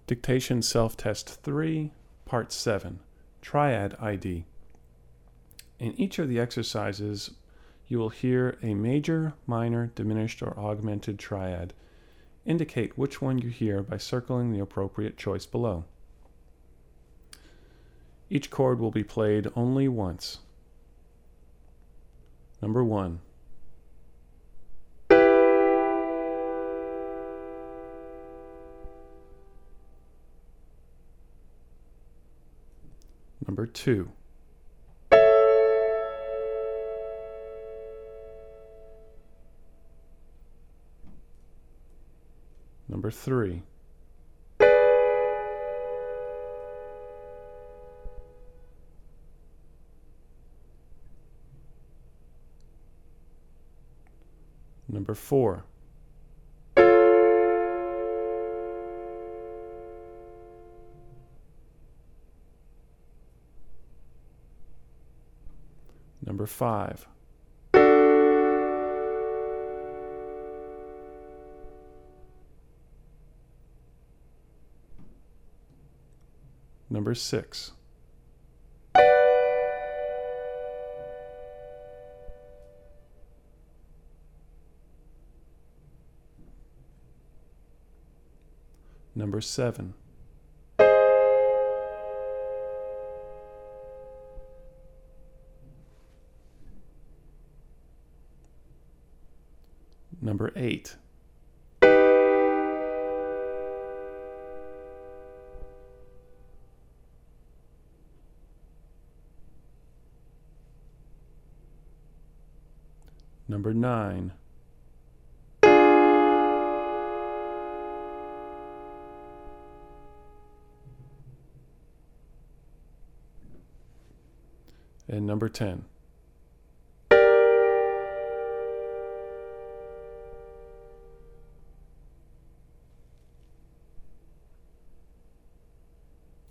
Dictation Self-Test 3, Part 7, Triad ID. In each of the exercises, you will hear a major, minor, diminished, or augmented triad. Indicate which one you hear by circling the appropriate choice below. Each chord will be played only once. Number 1. Number 2. Number 3. Number 4. Number 5. Number 6. Number 7. Number 8. Number 9. And number 10.